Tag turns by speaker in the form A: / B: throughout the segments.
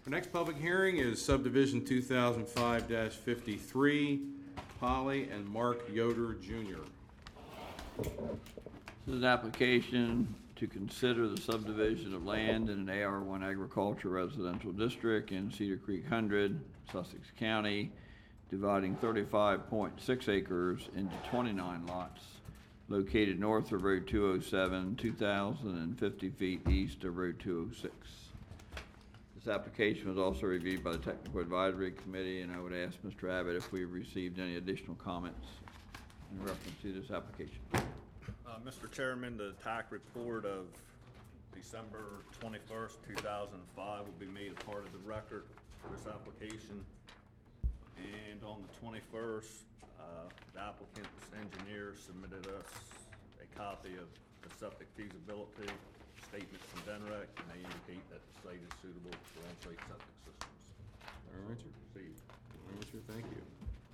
A: Our next public hearing is subdivision 2005-53, Polly and Mark Yoder Jr.
B: This is an application to consider the subdivision of land in an AR1 agriculture residential district in Cedar Creek 100, Sussex County, dividing 35.6 acres into 29 lots located north of Road 207, 2,050 feet east of Road 206. This application was also reviewed by the Technical Advisory Committee, and I would ask Mr. Abbott if we received any additional comments in reference to this application.
C: Mr. Chairman, the TAC report of December 21st, 2005 will be made a part of the record for this application. And on the 21st, the applicant's engineer submitted us a copy of the septic feasibility statement from DENREC, and they indicate that the site is suitable for on-site septic systems.
A: All right, sir.
C: Proceed.
A: All right, sir. Thank you.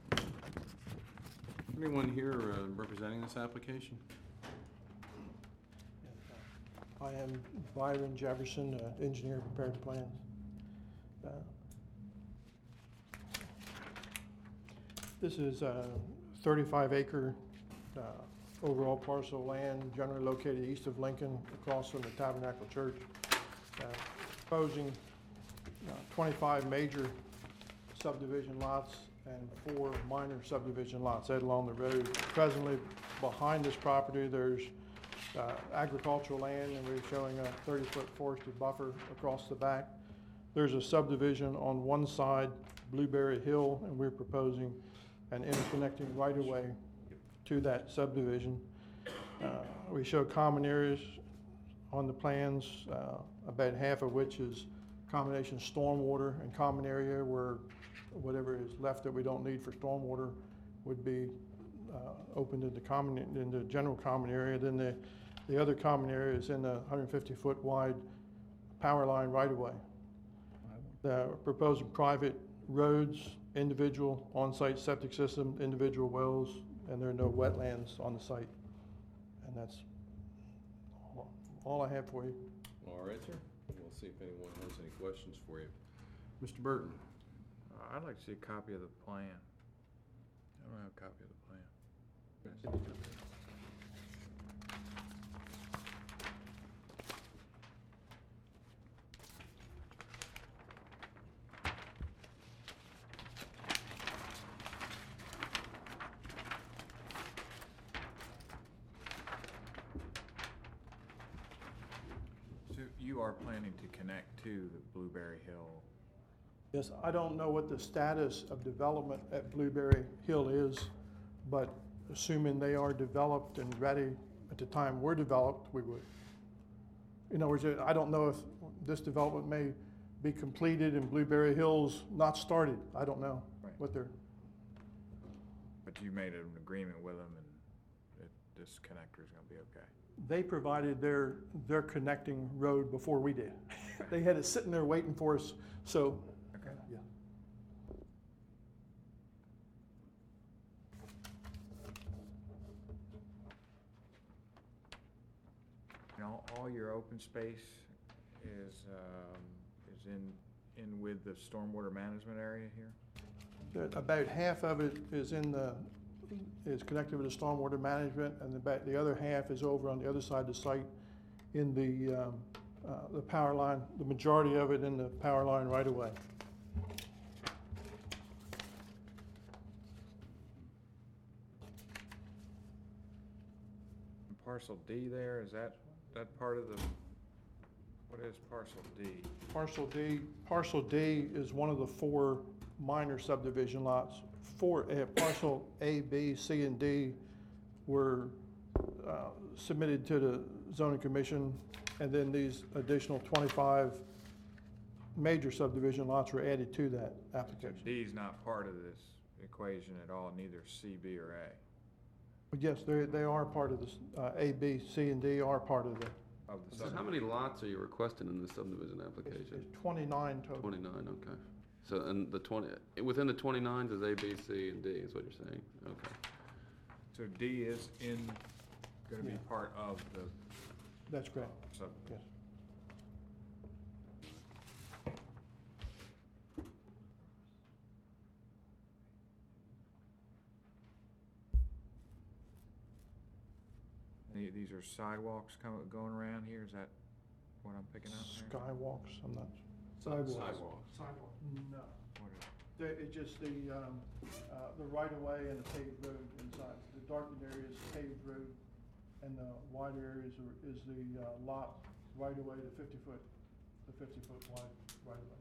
A: Anyone here representing this application?
D: I am Byron Jefferson, engineer, prepared the plans. This is a 35-acre overall parcel of land generally located east of Lincoln, across from the Tabernacle Church. Proposing 25 major subdivision lots and 4 minor subdivision lots right along the road. Presently, behind this property, there's agricultural land, and we're showing a 30-foot forested buffer across the back. There's a subdivision on one side, Blueberry Hill, and we're proposing an interconnecting right-of-way to that subdivision. We show common areas on the plans, about half of which is combination stormwater and common area, where whatever is left that we don't need for stormwater would be opened into general common area. Then the other common area is in the 150-foot wide power line right-of-way. We're proposing private roads, individual on-site septic system, individual wells, and there are no wetlands on the site. And that's all I have for you.
A: All right, sir. We'll see if anyone has any questions for you. Mr. Burton.
E: I'd like to see a copy of the plan. I don't have a copy of the plan. So you are planning to connect to the Blueberry Hill?
D: Yes, I don't know what the status of development at Blueberry Hill is, but assuming they are developed and ready at the time we're developed, we would. In other words, I don't know if this development may be completed and Blueberry Hill's not started. I don't know what they're.
E: But you made an agreement with them, and this connector is going to be okay.
D: They provided their connecting road before we did. They had it sitting there waiting for us, so.
E: Okay.
D: Yeah.
E: And all your open space is in with the stormwater management area here?
D: About half of it is connected with the stormwater management, and the other half is over on the other side of the site in the power line, the majority of it in the power line right away.
E: Parcel D there, is that part of the, what is parcel D?
D: Parcel D is one of the 4 minor subdivision lots. Parcel A, B, C, and D were submitted to the zoning commission, and then these additional 25 major subdivision lots were added to that application.
E: D is not part of this equation at all, neither C, B, or A.
D: But yes, they are part of this. A, B, C, and D are part of the.
F: So how many lots are you requesting in this subdivision application?
D: It's 29 total.
F: 29, okay. So, and within the 29s is A, B, C, and D is what you're saying? Okay.
E: So D is going to be part of the
D: That's correct.
E: subdivision.
D: Yes.
E: these are sidewalks going around here, is that what I'm picking up here?
D: Skywalks, I'm not.
A: Sidewalks.
D: Sidewalk, no.
E: What is-
D: It's just the right of way and the paved road inside. The darkened area is paved road, and the wider areas is the lot right of way, the 50-foot wide right of way.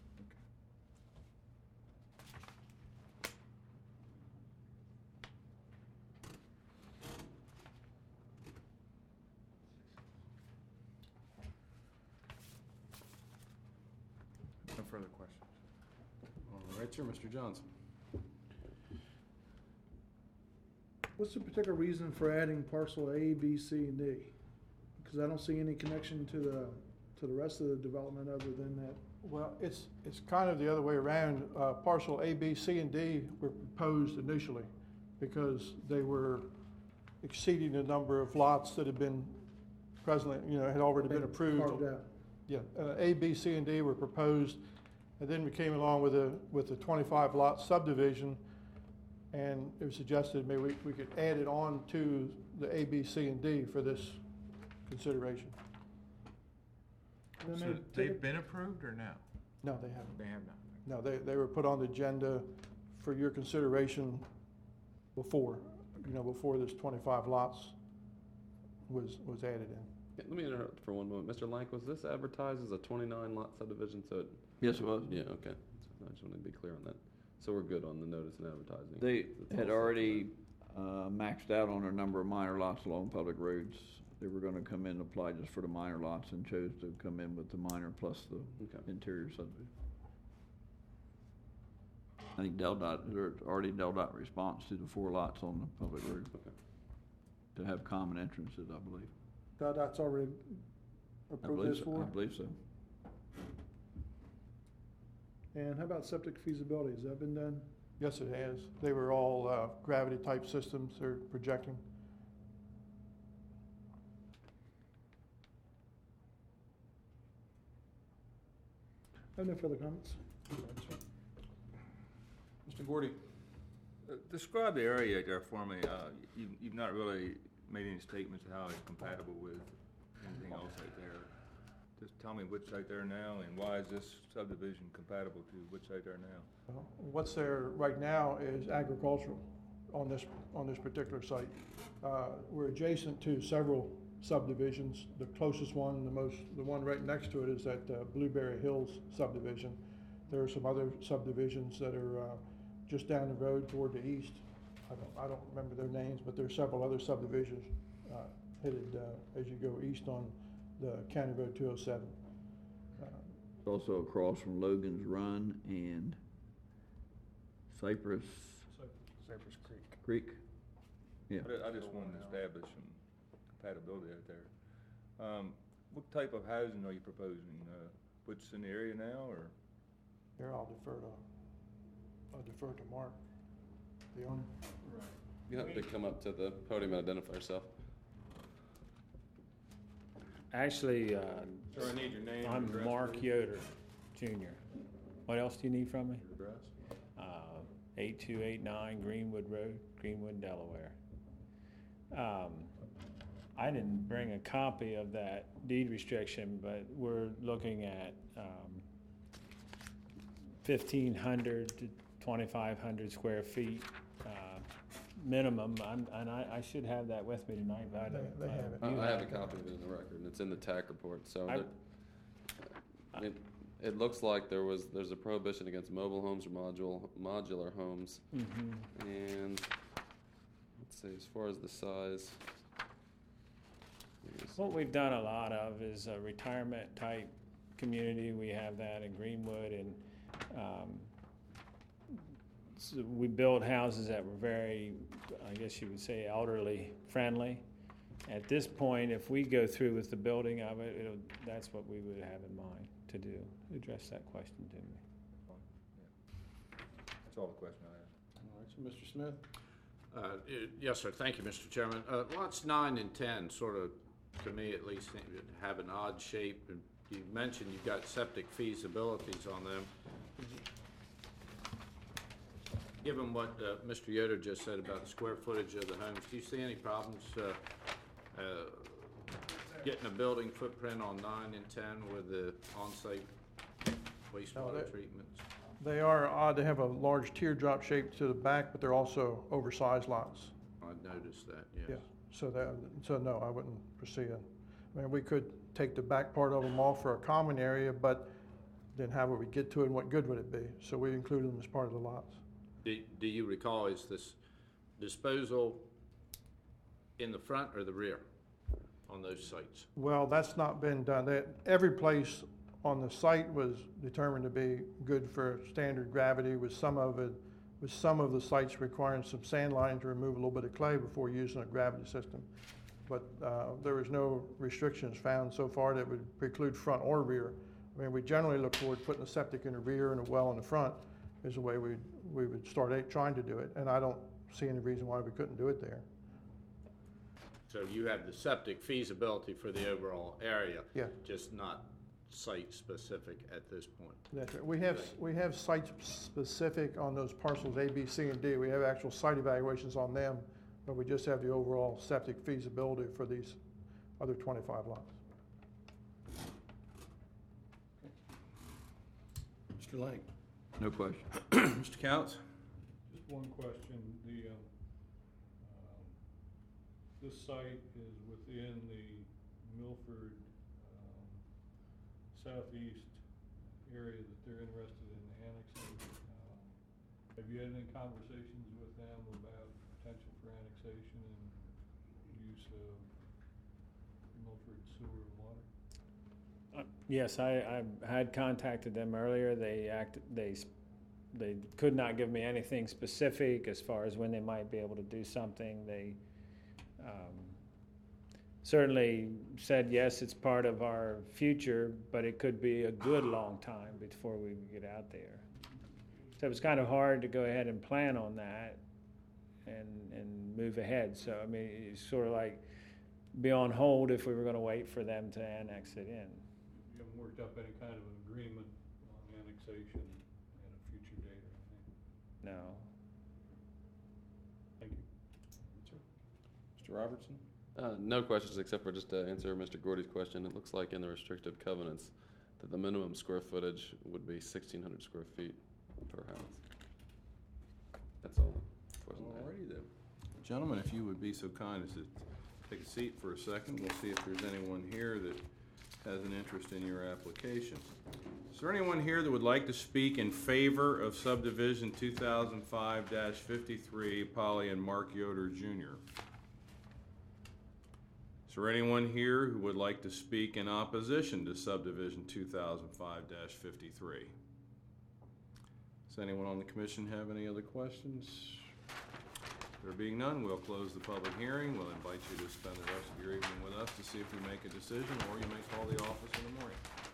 E: No further questions.
A: All right, sir, Mr. Johnson.
G: What's the particular reason for adding parcel A, B, C, and D? Because I don't see any connection to the rest of the development other than that.
D: Well, it's kind of the other way around. Parcel A, B, C, and D were proposed initially because they were exceeding the number of lots that had been presently, had already been approved.
G: Carved out.
D: Yeah, A, B, C, and D were proposed, and then we came along with a 25 lot subdivision, and it was suggested maybe we could add it on to the A, B, C, and D for this consideration.
G: And
E: So
G: then they
E: they've
G: take
E: been approved or no?
D: No, they haven't.
E: They have not.
D: No, they were put on the agenda for your consideration before, before this 25 lots was added in.
F: Yeah, let me interrupt for one moment. Mr. Lank, was this advertised as a 29 lot subdivision? So it,
B: Yes, it was.
F: yeah, okay. So I just wanted to be clear on that. So we're good on the notice and advertising.
B: They
F: It's
B: had
F: all set.
B: already maxed out on a number of minor lots along public roads. They were gonna come in and apply just for the minor lots and chose to come in with the minor plus the
F: Okay.
B: interior subdivision. I think there's already DelDOT response to the 4 lots on the public road
F: Okay.
B: to have common entrances, I believe.
G: that's already
B: I
G: approved
B: believe
G: this
B: so.
G: for.
B: I believe so.
G: And how about septic feasibility? Has that been done?
D: Yes, it has. They were all gravity type systems they're projecting.
G: I have no further comments.
A: Mr. Gordy?
H: Describe the area there for me. You've not really made any statements of how it's compatible with anything else out there. Just tell me which site there now, and why is this subdivision compatible to which site there now?
D: Well, what's there right now is agricultural on this particular site. We're adjacent to several subdivisions. The closest one, the one right next to it is that Blueberry Hills subdivision. There are some other subdivisions that are just down the road toward the east. I don't remember their names, but there are several other subdivisions headed as you go east on the County Road 207.
B: It's also across from Logan's Run and Cypress
E: Cypress Creek.
B: Creek. Yeah.
H: I just wanted to establish some compatibility out there. What type of housing are you proposing? What's in the area now, or?
D: Here, I'll defer to Mark, the owner.
F: You have to come up to the podium and identify yourself.
I: Actually,
A: Sir, I need your name and
I: I'm
A: address,
I: Mark
A: please.
I: Yoder, Jr. What else do you need from me?
A: Your address?
I: 8289 Greenwood Road, Greenwood, Delaware. I didn't bring a copy of that deed restriction, but we're looking at 1,500 to 2,500 square feet minimum. I should have that with me tonight, but I don't.
D: They have it.
I: You
F: I have a copy of it in the record, and it's in the TAC report, so it looks like there's a prohibition against mobile homes or modular homes.
I: Mhm.
F: And let's see, as far as the size.
I: What we've done a lot of is a retirement type community. We have that in Greenwood, and so we build houses that were very, I guess you would say, elderly friendly. At this point, if we go through with the building of it, that's what we would have in mind to do. Address that question to me.
H: That's all the question I have.
A: All right, so Mr. Smith?
J: Yes, sir. Thank you, Mr. Chairman. Lots 9 and 10 sort of, to me at least, seem to have an odd shape. And you mentioned you've got septic feasibilities on them. Given what Mr. Yoder just said about the square footage of the homes, do you see any problems getting a building footprint on 9 and 10 with the on-site wastewater treatments?
D: They are odd. They have a large teardrop shape to the back, but they're also oversized lots.
J: I noticed that,
D: Yeah,
J: yes.
D: so no, I wouldn't proceed. I mean, we could take the back part of them off for a common area, but then how would we get to it and what good would it be? So we included them as part of the lots.
J: Do you recall, is this disposal in the front or the rear on those sites?
D: Well, that's not been done. Every place on the site was determined to be good for standard gravity, with some of the sites requiring some sand lining to remove a little bit of clay before using a gravity system. But there was no restrictions found so far that would preclude front or rear. I mean, we generally look forward to putting a septic in the rear and a well in the front is the way we would start trying to do it, and I don't see any reason why we couldn't do it there.
J: So you have the septic feasibility for the overall area?
D: Yeah.
J: Just not site-specific at this point?
D: That's right. We have site-specific on those parcels A, B, C, and D. We have actual site evaluations on them, but we just have the overall septic feasibility for these other 25 lots.
A: Mr. Lang?
B: No question.
A: Mr. Couts?
K: Just one question, this site is within the Milford, southeast area that they're interested in annexing. Have you had any conversations with them about potential for annexation and use of Milford sewer and water?
I: Yes, I had contacted them earlier. They could not give me anything specific as far as when they might be able to do something. They certainly said, yes, it's part of our future, but it could be a good long time before we get out there. So it was kind of hard to go ahead and plan on that and move ahead. So, I mean, it's sort of like be on hold if we were going to wait for them to annex it in.
K: You haven't worked up any kind of an agreement on annexation at a future date or anything?
I: No.
K: Thank you.
A: Mr. Robertson?
F: No questions, except for just to answer Mr. Gordy's question. It looks like in the restrictive covenants that the minimum square footage would be 1,600 square feet per house. That's all. Wasn't that?
A: Alrighty then. Gentlemen, if you would be so kind as to take a seat for a second, we'll see if there's anyone here that has an interest in your application. Is there anyone here that would like to speak in favor of subdivision 2005-53, Polly and Mark Yoder Jr.? Is there anyone here who would like to speak in opposition to subdivision 2005-53? Does anyone on the commission have any other questions? There being none, we'll close the public hearing. We'll invite you to spend the rest of your evening with us to see if we make a decision, or you may call the office in the morning.